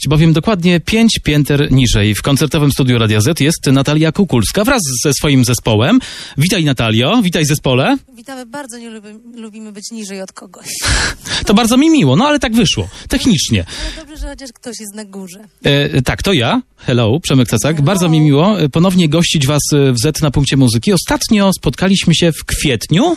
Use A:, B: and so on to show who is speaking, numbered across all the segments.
A: bowiem dokładnie 5 pięter niżej w koncertowym studiu Radia Z jest Natalia Kukulska wraz ze swoim zespołem. Witaj, Natalio, witaj, zespole.
B: Witamy, bardzo nie lubimy być niżej od kogoś.
A: To bardzo mi miło, no ale tak wyszło, technicznie.
B: Ale dobrze, że chociaż ktoś jest na górze.
A: Tak, to ja. Hello, Przemek Cacak.
B: Hello.
A: Bardzo mi miło ponownie gościć was w Z na punkcie muzyki. Ostatnio spotkaliśmy się w kwietniu.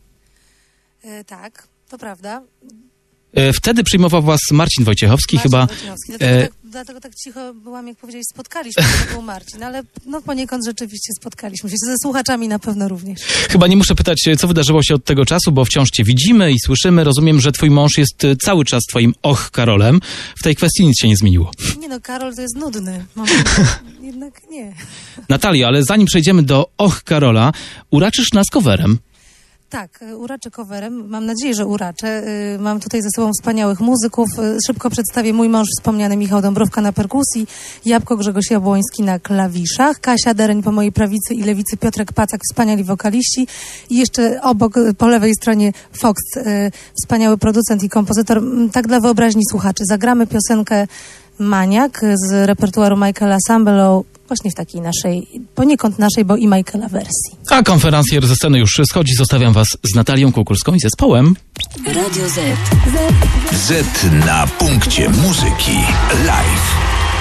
B: Tak, to prawda.
A: Wtedy przyjmował was Marcin Wojciechowski chyba.
B: Wojciechowski. Dlatego tak cicho byłam, jak powiedziałeś, spotkaliśmy się, to był Marcin, ale no poniekąd rzeczywiście spotkaliśmy się, ze słuchaczami na pewno również.
A: Chyba nie muszę pytać, co wydarzyło się od tego czasu, bo wciąż cię widzimy i słyszymy. Rozumiem, że twój mąż jest cały czas twoim Karolem. W tej kwestii nic się nie zmieniło.
B: Nie no, Karol to jest nudny. Jednak nie.
A: Natalia, ale zanim przejdziemy do Karola, uraczysz nas coverem.
B: Tak, uraczę coverem. Mam nadzieję, że uraczę. Mam tutaj ze sobą wspaniałych muzyków. Szybko przedstawię: mój mąż wspomniany Michał Dąbrowka na perkusji, Jabłko Grzegorz Jabłoński na klawiszach, Kasia Dereń po mojej prawicy i lewicy, Piotrek Pacak, wspaniali wokaliści i jeszcze obok, po lewej stronie Fox, wspaniały producent i kompozytor. Tak dla wyobraźni słuchaczy. Zagramy piosenkę Maniak z repertuaru Michaela Sambello, właśnie w takiej naszej, poniekąd naszej, bo i Michaela wersji.
A: A konferencjer ze sceny już schodzi. Zostawiam was z Natalią Kukulską i zespołem.
C: Radio Z.
D: Z na punkcie muzyki live.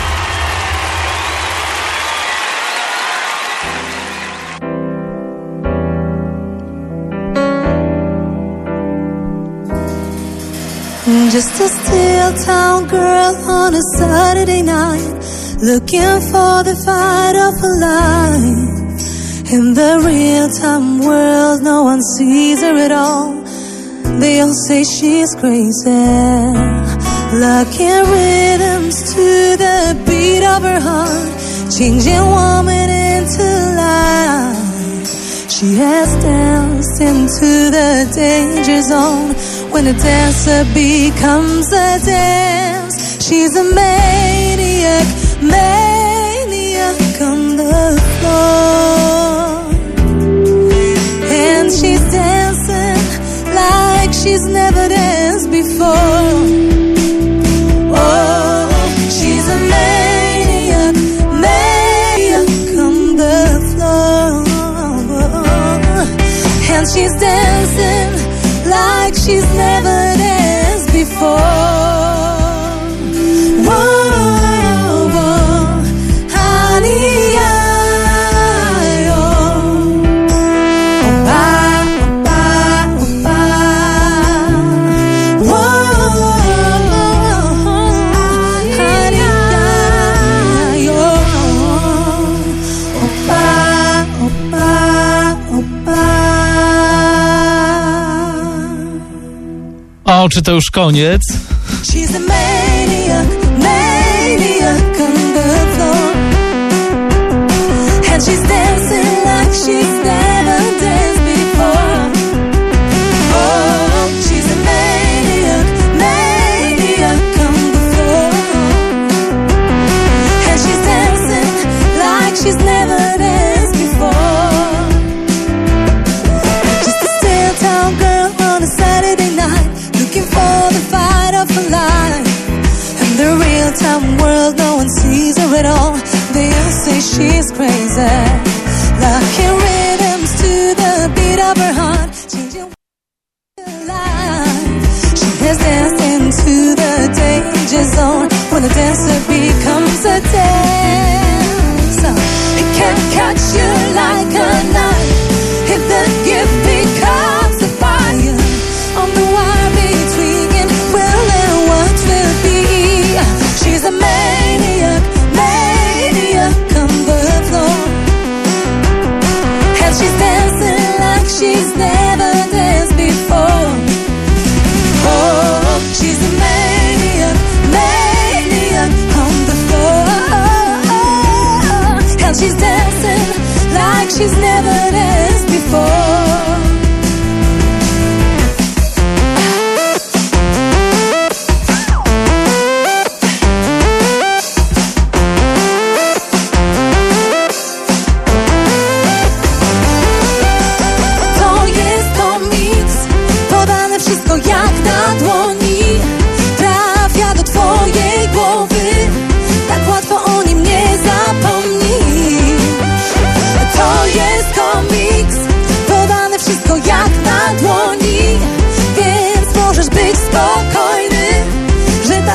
B: Just a still town girl on a Saturday night, looking for the fight of her life. In the real-time world, no one sees her at all. They all say she's crazy, locking rhythms to the beat of her heart, changing woman into life. She has danced into the danger zone. When a dancer becomes a dance, she's a maniac, maniac on the floor. And she's dancing like she's never danced before. Oh, she's a maniac, maniac on the floor. And she's dancing like she's never danced before. Whoa, whoa, honey,
A: O, czy to już koniec?
B: She's a maniac, maniac on the floor. And she's dancing like she's never danced before. Oh, she's a maniac, maniac on the floor. And she's dancing like she's never danced before. Just a still town girl on a Saturday night, looking for the fight of her life. In the real-time world, no one sees her at all. They all say she's crazy, locking rhythms to the beat of her heart, changing her life. She has danced into the danger zone. When a dancer becomes a dancer, it can catch you like a knife. If the gift becomes a fire on the wire between will and what will be. She's a maniac, maniac on the floor. And she's dancing like she's never danced before. Oh, she's a maniac, maniac on the floor. And she's dancing like she's never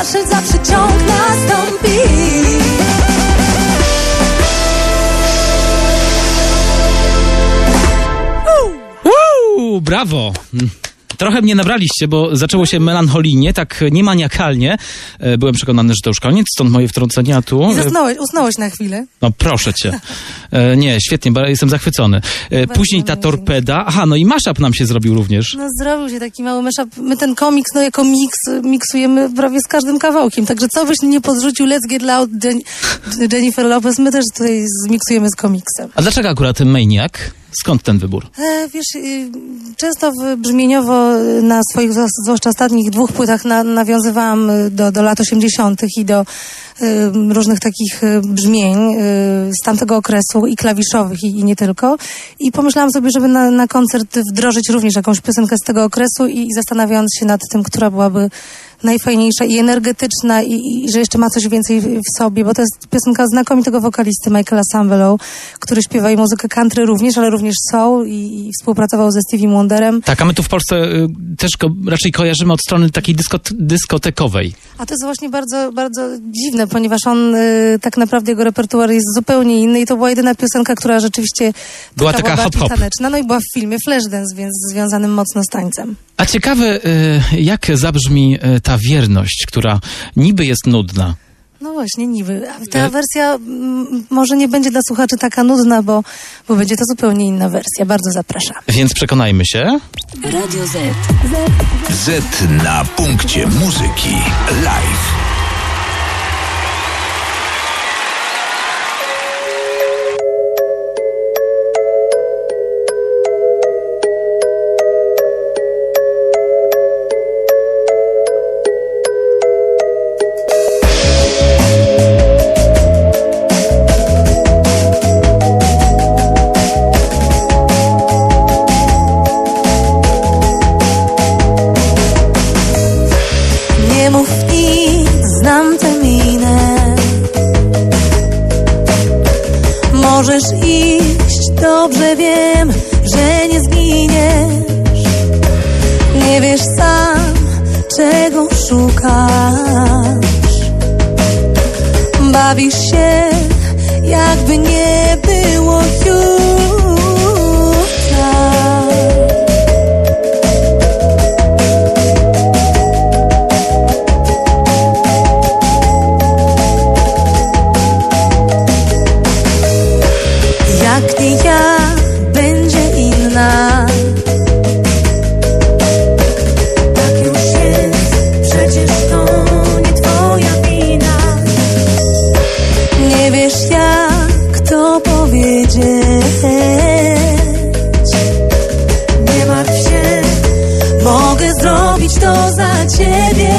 B: zawsze ciąg nastąpi.
A: Brawo! Trochę mnie nabraliście, bo zaczęło się melancholijnie, tak niemaniakalnie. Byłem przekonany, że to już koniec, stąd moje wtrącenie, a tu...
B: Usnąłeś na chwilę.
A: No proszę cię. Nie, świetnie, jestem zachwycony. Później ta torpeda. Aha, no i mashup nam się zrobił również.
B: No zrobił się taki mały mashup. My ten komiks, no jako miksujemy prawie z każdym kawałkiem. Także co byś nie podrzucił Let's Get Loud, Jennifer Lopez, my też tutaj zmiksujemy z komiksem.
A: A dlaczego akurat Maniac? Skąd ten wybór?
B: Wiesz, często brzmieniowo na swoich, zwłaszcza ostatnich 2 płytach nawiązywałam do lat 80. i do różnych takich brzmień z tamtego okresu i klawiszowych i nie tylko. I pomyślałam sobie, żeby na koncert wdrożyć również jakąś piosenkę z tego okresu i zastanawiając się nad tym, która byłaby najfajniejsza i energetyczna i że jeszcze ma coś więcej w sobie, bo to jest piosenka znakomitego wokalisty Michaela Sambello, który śpiewa i muzykę country również, ale również soul i współpracował ze Stevie Wonderem.
A: Tak, a my tu w Polsce też go raczej kojarzymy od strony takiej dyskotekowej.
B: A to jest właśnie bardzo, bardzo dziwne, ponieważ on tak naprawdę jego repertuar jest zupełnie inny i to była jedyna piosenka, która rzeczywiście
A: była taka hop-hop
B: taneczna, no i była w filmie Flashdance, więc związanym mocno z tańcem.
A: A ciekawe, jak zabrzmi ta wierność, która niby jest nudna.
B: No właśnie, niby. Ta wersja może nie będzie dla słuchaczy taka nudna, bo będzie to zupełnie inna wersja. Bardzo zapraszam.
A: Więc przekonajmy się.
D: Radio Z. Z na punkcie muzyki live.
B: Możesz iść, dobrze wiem, że nie zginiesz. Nie wiesz sam, czego szukasz. Bawisz się, jakby nie było jutra. Jak nie ja, będzie inna. Tak już jest, przecież to nie twoja wina. Nie wiesz jak to powiedzieć. Nie martw się, mogę zrobić to za ciebie.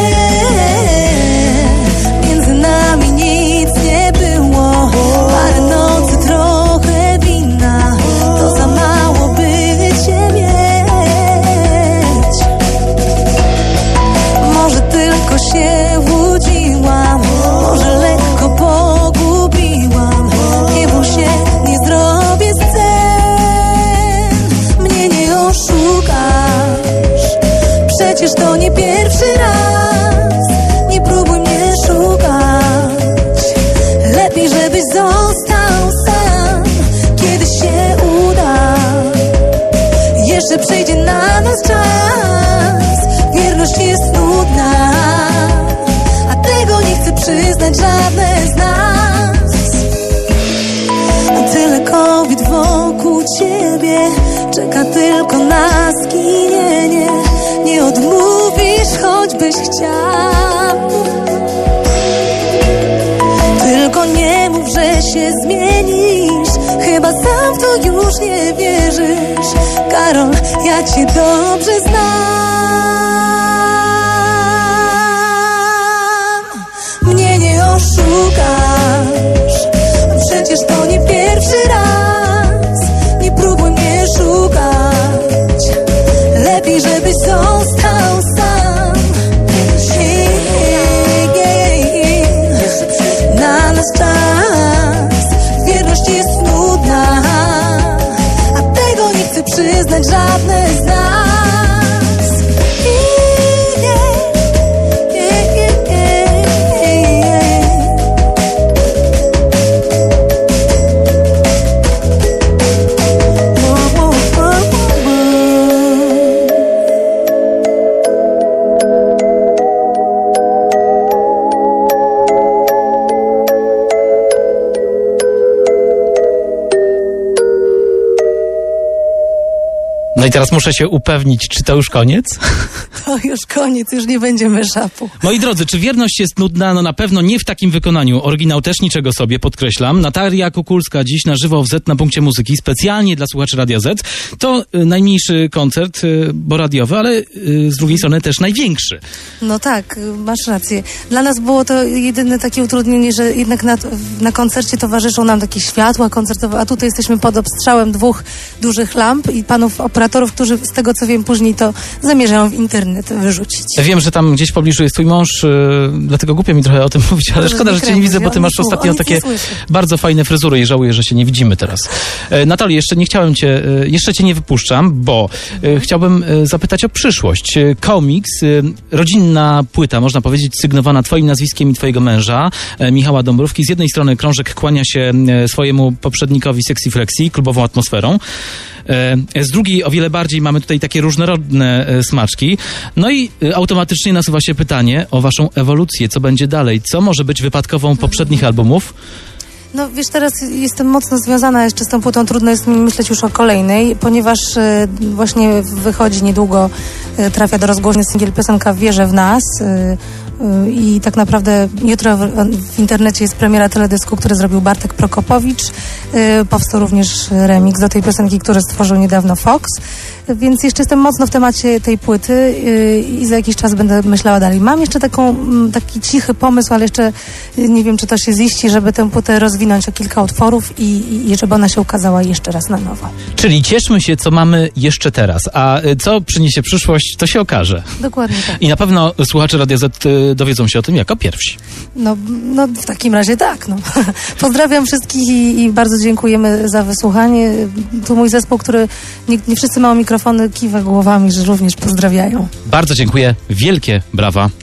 B: Między nami nic nie było. Parę nocy trochę wina, to za mało by cię mieć. Może tylko się łudziłam, może lekko pogubiłam. Nie bój się, nie zrobię scen. Mnie nie oszukasz, przecież to nie pierwszy raz. Nie próbuj mnie szukać, lepiej żebyś został sam. Kiedy się uda, jeszcze przyjdzie na nas czas. Wierność jest nudna, a tego nie chce przyznać żadne z nas. A tyle kobiet wokół ciebie czeka tylko na skinienie. Nie odmówisz, choćbyś chciał. Tylko nie mów, że się zmienisz. Chyba sam w to już nie wierzysz. Karol, ja cię dobrze znam. Mnie nie oszukasz, przecież to nie pierwszy raz. Nie próbuj mnie szukać, lepiej żebyś został sam. Na nas czas, wierność jest nudna, a tego nie chce przyznać żadne z nas.
A: No i teraz muszę się upewnić, czy to już koniec?
B: To już koniec, już nie będzie mashupu.
A: Moi drodzy, czy wierność jest nudna? No na pewno nie w takim wykonaniu. Oryginał też niczego sobie, podkreślam. Natalia Kukulska dziś na żywo w Z na punkcie muzyki, specjalnie dla słuchaczy Radia Z. To najmniejszy koncert, bo radiowy, ale z drugiej strony też największy.
B: No tak, masz rację. Dla nas było to jedyne takie utrudnienie, że jednak na koncercie towarzyszą nam takie światła koncertowe, a tutaj jesteśmy pod obstrzałem 2 dużych lamp i panów operatorów, którzy z tego co wiem później to zamierzają w internet wyrzucić.
A: Wiem, że tam gdzieś w pobliżu jest twój mąż, dlatego głupio mi trochę o tym mówić, ale szkoda, że cię nie widzę, bo ty masz ostatnio takie bardzo fajne fryzury i żałuję, że się nie widzimy teraz. Natalii, jeszcze cię nie wypuszczam, bo chciałbym zapytać o przyszłość. Komiks, rodzinna płyta, można powiedzieć, sygnowana twoim nazwiskiem i twojego męża, Michała Dąbrówki. Z jednej strony krążek kłania się swojemu poprzednikowi Sexy Flexi, klubową atmosferą. Z drugiej o wiele bardziej mamy tutaj takie różnorodne smaczki. No i automatycznie nasuwa się pytanie o waszą ewolucję. Co będzie dalej? Co może być wypadkową poprzednich albumów?
B: No wiesz, teraz jestem mocno związana jeszcze z tą płytą, trudno jest mi myśleć już o kolejnej, ponieważ właśnie wychodzi niedługo, trafia do rozgłośni singiel piosenka Wierzę w nas i tak naprawdę jutro w internecie jest premiera teledysku, który zrobił Bartek Prokopowicz. Powstał również remix do tej piosenki, który stworzył niedawno Fox, więc jeszcze jestem mocno w temacie tej płyty i za jakiś czas będę myślała dalej. Mam jeszcze taki cichy pomysł, ale jeszcze nie wiem, czy to się ziści, żeby tę płytę rozwinąć o kilka utworów i żeby ona się ukazała jeszcze raz na nowo.
A: Czyli cieszmy się, co mamy jeszcze teraz, a co przyniesie przyszłość, to się okaże.
B: Dokładnie tak.
A: I na pewno słuchacze Radia Z dowiedzą się o tym jako pierwsi.
B: No w takim razie tak. No. Pozdrawiam wszystkich i bardzo dziękujemy za wysłuchanie. Tu mój zespół, który nie wszyscy mają mikrofony, kiwa głowami, że również pozdrawiają.
A: Bardzo dziękuję. Wielkie brawa.